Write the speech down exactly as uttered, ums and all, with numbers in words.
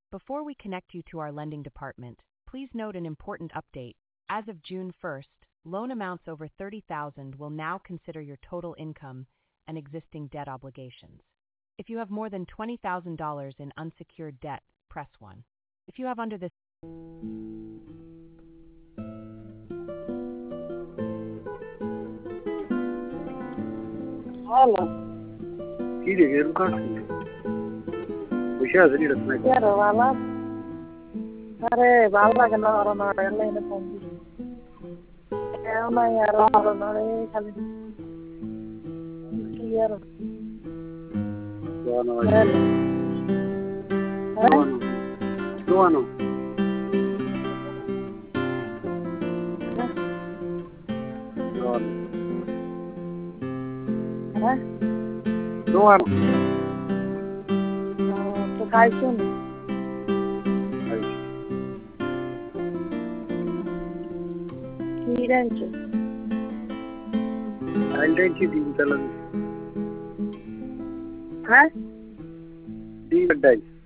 Before we connect you to our lending department, please note an important update. As of June first, loan amounts over thirty thousand dollars will now consider your total income and existing debt obligations. If you have more than twenty thousand dollars in unsecured debt, press one. If you have under this Алло, Кире, верим как? Сейчас зрит на यार वाला अरे वाला के ना और ना ले ने फोन दी क्या ना यार वाला ना ले खाली यार Luano, हैं Luano, Luano, Luano, हैं Luano. तो काय सुन किरणचे Identity din talan. हैं Din dai.